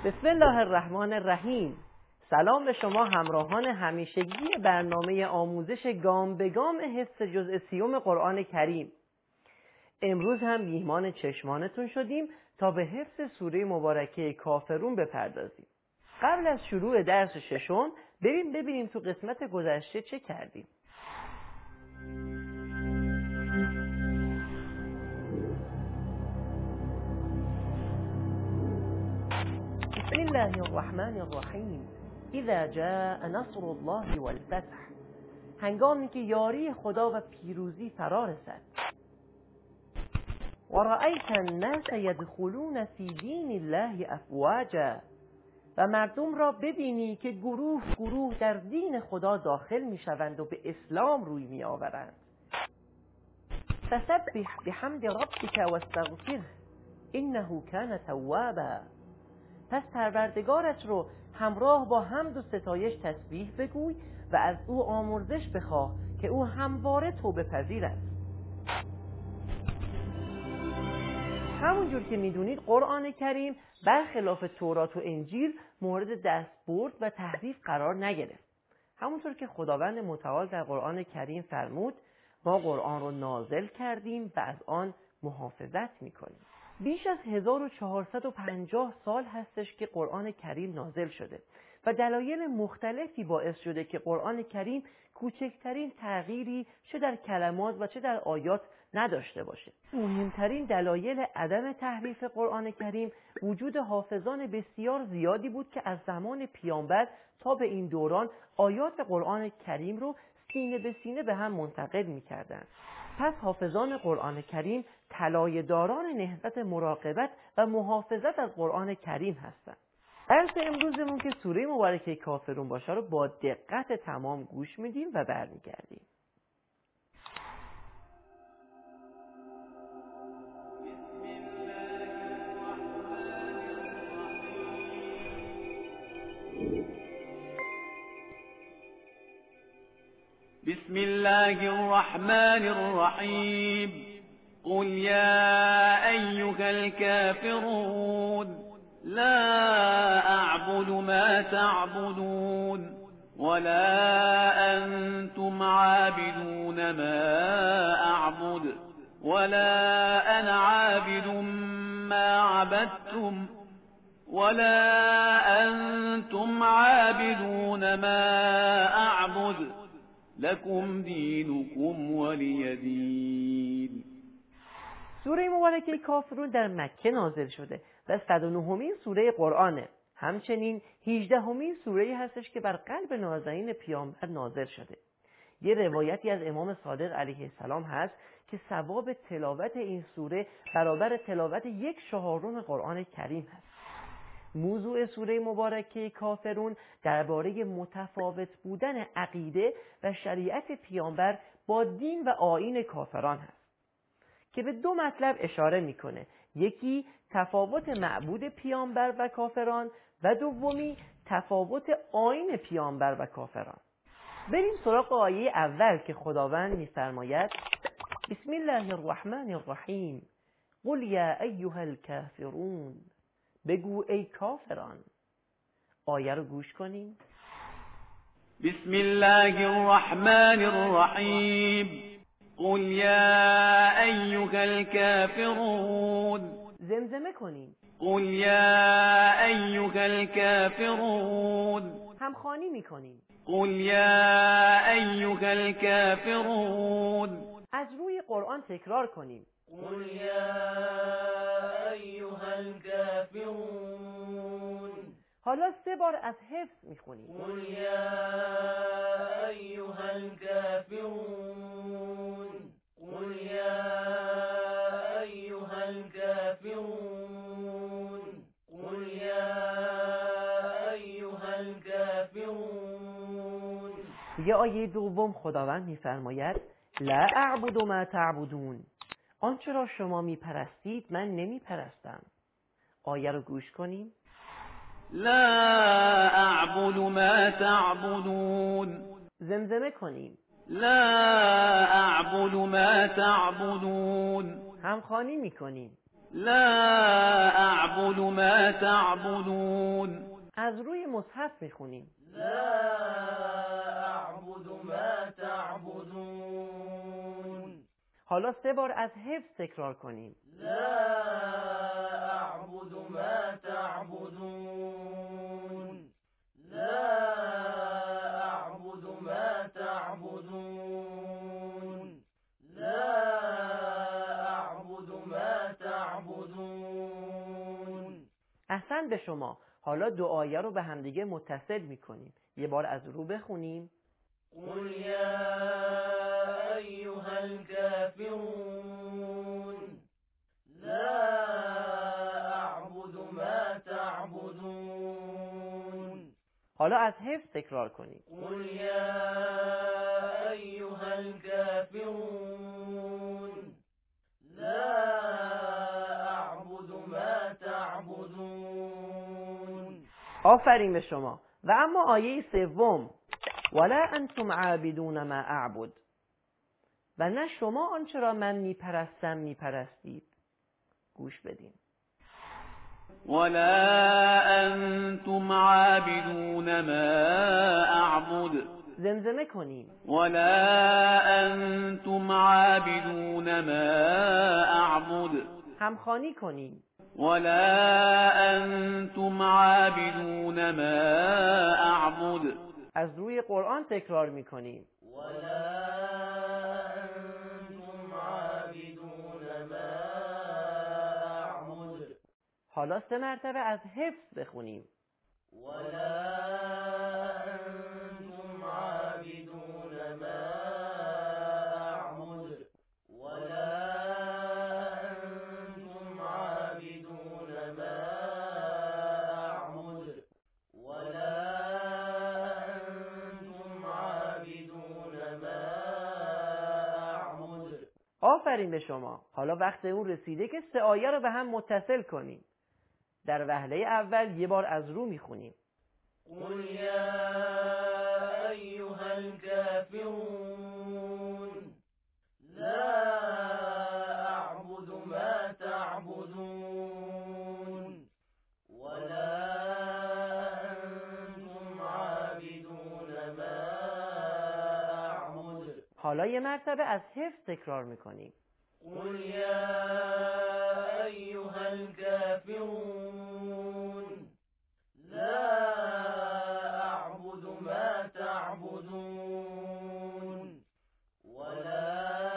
بسم الله الرحمن الرحیم. سلام به شما همراهان همیشگی برنامه آموزش گام به گام حفظ جزء 30 قرآن کریم. امروز هم میهمان چشمانتون شدیم تا به حفظ سوره مبارکه کافرون بپردازیم. قبل از شروع درس ششم بریم ببینیم تو قسمت گذشته چه کردیم. بسم الله الرحمن الرحیم. اذا جاء نصر الله والفتح، هنگامی که یاری خدا و پیروزی فرا رسد. و رأیت الناس یدخلون فی دین الله افواجا، و مردم را ببینی که گروه گروه در دین خدا داخل می شوند و به اسلام روی می آورند. فسبح بحمد ربک واستغفره انه کان توابا، پس پروردگارت رو همراه با حمد و ستایش تسبیح بگوی و از او آمرزش بخواه که او همواره توبه پذیر است. همونجور که میدونید قرآن کریم برخلاف تورات و انجیل مورد دستبرد و تحریف قرار نگرفت. همونطور که خداوند متعال در قرآن کریم فرمود ما قرآن رو نازل کردیم و از آن محافظت میکنیم. بیش از 1450 سال هستش که قرآن کریم نازل شده و دلایل مختلفی باعث شده که قرآن کریم کوچکترین تغییری چه در کلمات و چه در آیات نداشته باشه. مهمترین دلایل عدم تحریف قرآن کریم وجود حافظان بسیار زیادی بود که از زمان پیامبر تا به این دوران آیات قرآن کریم رو سینه به سینه به هم منتقل می‌کردند. پس حافظان قرآن کریم طلایه‌داران نهضت مراقبت و محافظت از قرآن کریم هستند. درس امروزمون که سوره مبارکه کافرون باشه رو با دقت تمام گوش میدیم و برمیگردیم. بسم الله الرحمن الرحيم. قل يا أيها الكافرون لا أعبد ما تعبدون ولا أنتم عابدون ما أعبد ولا أنا عابد ما عبدتم ولا أنتم عابدون ما أعبد لکم دینکم ولی دین. سوره مبارکه کافرون در مکه نازل شده و 109مین سوره قرآنه. همچنین 18مین سوره هستش که بر قلب نازنین پیامبر نازل شده. یه روایتی از امام صادق علیه السلام هست که ثواب تلاوت این سوره برابر تلاوت 1/4 قرآن کریم هست. موضوع سوره مبارکه کافرون درباره متفاوت بودن عقیده و شریعت پیامبر با دین و آیین کافران هست که به 2 مطلب اشاره میکنه. یکی تفاوت معبود پیامبر و کافران و دومی تفاوت آیین پیامبر و کافران. بریم سراغ آیه اول که خداوند میفرماید بسم الله الرحمن الرحیم. قل یا ایها الکافرون، بگو ای کافران. آیه رو گوش کنیم. بسم الله الرحمن الرحیم. قل یا ایها الکافرون، زمزمه کنیم. قل یا ایها الکافرون، همخوانی میکنیم. قل یا ایها الکافرون. از روی قرآن تکرار کنیم. قل یا ایها الکافرون. حالا 3 بار از حفظ میخونیم. قل یا ایها الکافرون. قل یا ایها الکافرون. قل یا ایها الکافرون. یه آیه دوم خداوند میفرماید لا اعبد ما تعبدون، آنچه را شما میپرستید من نمیپرستم. آیه رو گوش کنیم. لا اعبد ما تعبدون. زمزمه کنیم. لا اعبد ما تعبدون. همخوانی میکنیم. لا أعبد ما تعبدون. از روی مصحف میخونیم. لا أعبد ما تعبدون. حالا 3 بار از حفظ تکرار کنیم. لا أعبد ما تعبدون. لا أعبد ما تعبدون. لا أعبد ما تعبدون. احسن به شما. حالا دعایه رو به همدیگه متصل میکنیم. یه بار از رو بخونیم. قل يا أيها الكافرون لا أعبد ما تعبدون. حالا از حفظ تکرار کنیم. قل يا أيها الكافرون لا أعبد ما تعبدون. آفرین به شما. و اما آیه 3 ولا انتم عابدون ما اعبد، و نه شما آنچه را من میپرستم میپرستید. گوش بدین. ولا أنتم عابدون ما أعبد. زمزمه کنیم. ولا أنتم عابدون ما أعبد. همخوانی کنیم. ولا أنتم عابدون ما أعبد. از روی قرآن تکرار میکنیم. ولا أنتم عابدون ما أعبد. حالا 3 مرتبه از حفظ بخونیم. ولا أنتم عابدون ما أعبد. ولا أنتم عابدون ما أعبد. ولا أنتم عابدون ما أعبد. آفرین به شما. حالا وقت اون رسیده که 3 آیه رو به هم متصل کنیم. در وهله اول یه بار از رو میخونیم. قل يا أيها الكافرون لا أعبد ما تعبدون. ولا أنتم عابدون ما أعبد. حالا یه مرتبه از حفظ تکرار میکنیم. قل يا أيها الكافرون لا أعبد ما تعبدون. ولا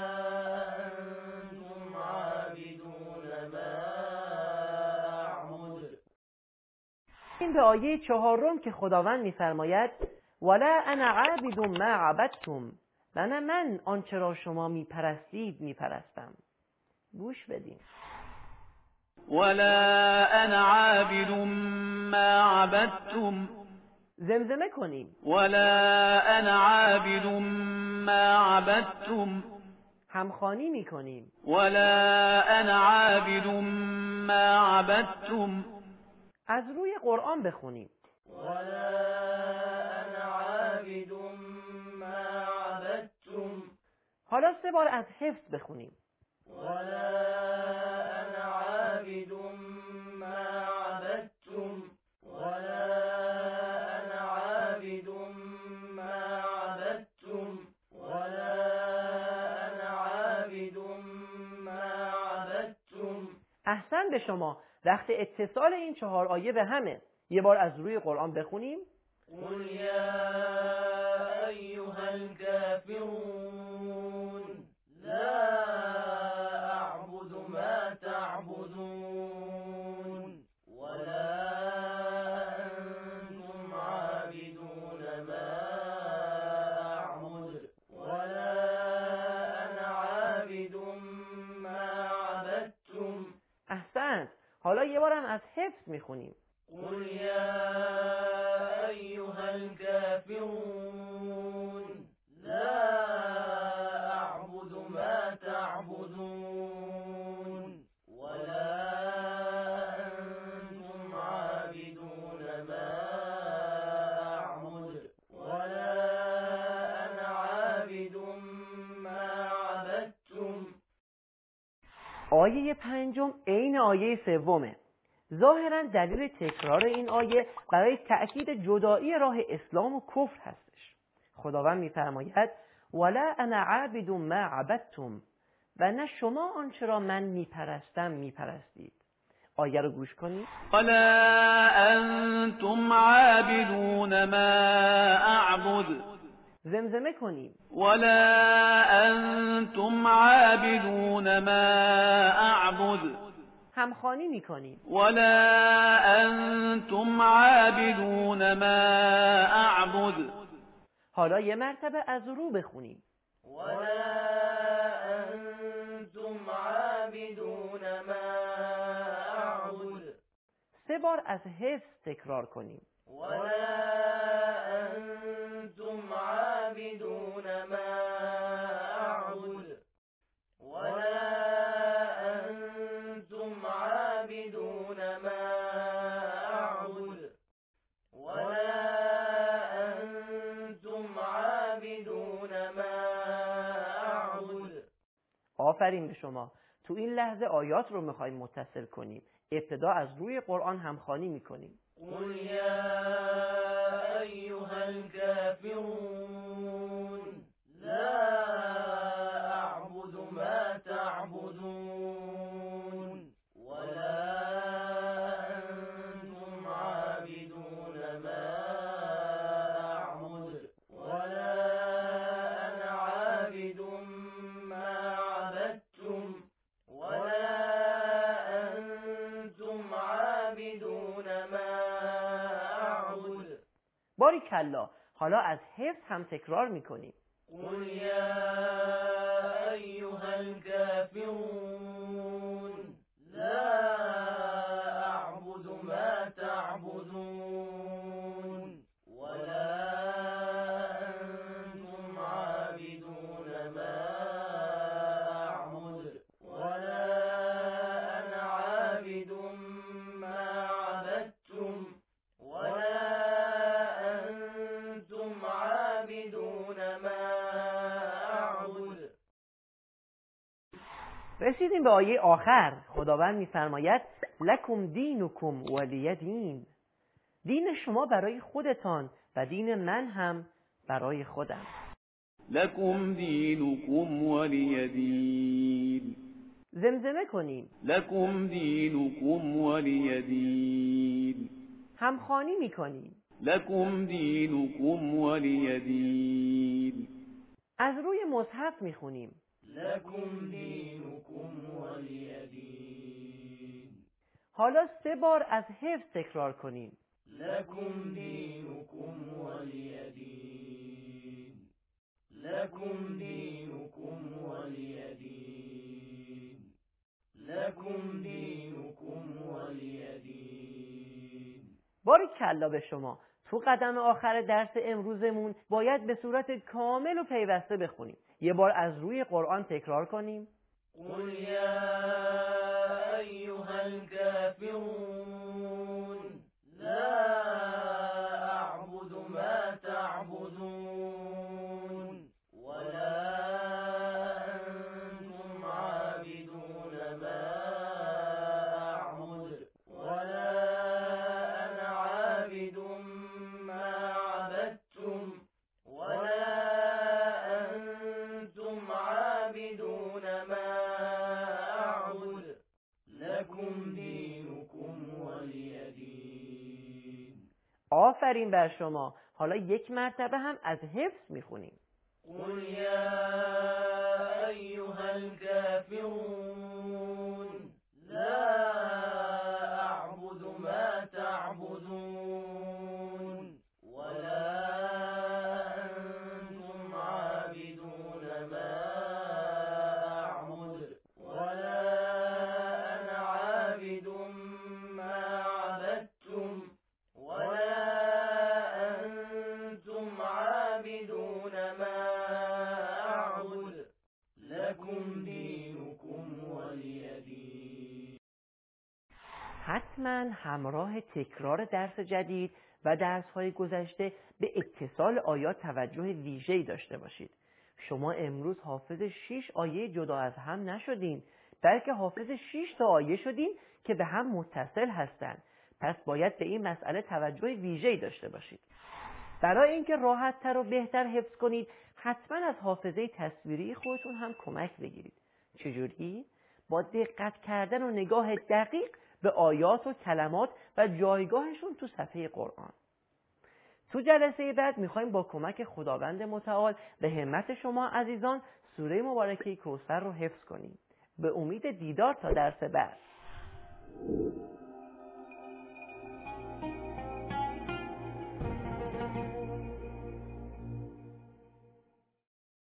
أنتم عابدون ما أعبد. این به آیه 4 که خداوند میفرماید ولا انا عابد ما عبدتم، و نه من آنچه را شما میپرستید میپرستم. گوش بدین. ولا أنا عابد ما عبدتم. زمزمه کنیم. ولا أنا عابد ما عبدتم. همخوانی میکنیم. ولا أنا عابد ما عبدتم. از روی قرآن بخونیم. ولا أنا عابد ما عبدتم. حالا 3 بار از حفظ بخونیم. ولا أنا عابد ما عبدتم. ولا أنا عابد ما عبدتم. ولا أنا عابد ما عبدتم. احسن به شما. وقت اتصال این 4 آیه به همه. یه بار از روی قرآن بخونیم. قل يا أيها الكافرون لا أعبد ما تعبدون. ولا أنتم عابدون ما أعبد. ولا أنا عابد ما عبدتم. احسنت. حالا یه بارم از حفظ میخونیم. قل يا أيها الكافرون لا أعبد ما تعبدون. ولا أنتم عابدون ما أعبد. ولا أنا عابد ما عبدتم. آیه 5 عین آیه 3. ظاهراً دلیل تکرار این آیه برای تأکید جدایی راه اسلام و کفر هستش. خداوند می‌فرماید ولا انا عابد ما عبدتم، و نه شما آنچه را من میپرستم میپرستید. آیه رو گوش کنید. ولا انتم عابدون ما اعبد. زمزمه کنیم. ولا انتم عابدون ما اعبد. همخوانی میکنیم. ولا انتم عابدون ما اعبد. حالا یه مرتبه از رو بخونیم. ولا أنتم عابدون ما أعبد. 3 بار از حفظ تکرار کنیم. ولا أنتم عابدون ما أعبد. ولا أنتم عابدون ما أعبد. ولا أنتم عابدون ما أعبد. آفرین به شما. تو این لحظه آیات رو میخوایم متصل کنیم. ابتدا از روی قرآن همخوانی میکنیم. قل يا أيها الكافرون لا أعبد ما تعبدون ولا أنتم عابدون ما أعبد ولا أنا عابد ما عبدتم ولا أنتم عابدون ما أعبد. باریکلا. حالا از حفظ هم تکرار میکنیم. قل يا أيها الكافرون لا أعبد ما تعبدون ولا أنتم عابدون ما أعبد ولا أنا عابد ما عبدتم ولا أنتم عابدون ما أعبد. رسیدیم به آیه آخر. خداوند میفرماید لکم دینکم ولی دین. دین شما برای خودتان و دین من هم برای خودم. لكم دينكم ولي دين. زمزمه کنیم. لكم دينكم ولي دين. همخوانی میکنیم. لكم دينكم ولي دين. از روی مصحف میخونیم. لكم دينكم ولي دين. حالا 3 بار از حفظ تکرار کنیم. لكم دينكم ولي دين. لكم دينكم ولي دين. لكم دينكم ولي دين. باریکلا به شما. تو قدم آخر درس امروزمون باید به صورت کامل و پیوسته بخونیم. یه بار از روی قرآن تکرار کنیم. قل يا أيها الكافرون لا أعبد ما تعبدون ولا أنتم عابدون ما أعبد ولا أنا عابد ما عبدتم ولا أنتم عابدون ما أعبد لكم دينكم ولي دين. آفرین بر شما. حالا یک مرتبه هم از حفظ میخونیم. قل يا أيها الكافرون لا أعبد ما تعبدون ولا أنتم عابدون ما أعبد ولا أنا عابد ما عبدتم ولا أنتم عابدون ما أعبد لكم دينكم ولي دين. حتما همراه تکرار درس جدید و درس‌های گذشته به اتصال آیات توجه ویژه‌ای داشته باشید. شما امروز حافظ 6 آیه جدا از هم نشدین. درک حافظ 6 تا آیه شدیم که به هم متصل هستند. پس باید به این مسئله توجه ویژه‌ای داشته باشید. برای اینکه راحت‌تر و بهتر حفظ کنید، حتما از حافظه تصویری خودتون هم کمک بگیرید. چجوری؟ با دقت کردن و نگاه دقیق به آیات و کلمات و جایگاهشون تو صفحه قرآن. تو جلسه بعد میخوایم با کمک خداوند متعال به همت شما عزیزان سوره مبارکه کوثر رو حفظ کنیم. به امید دیدار تا درس بعد.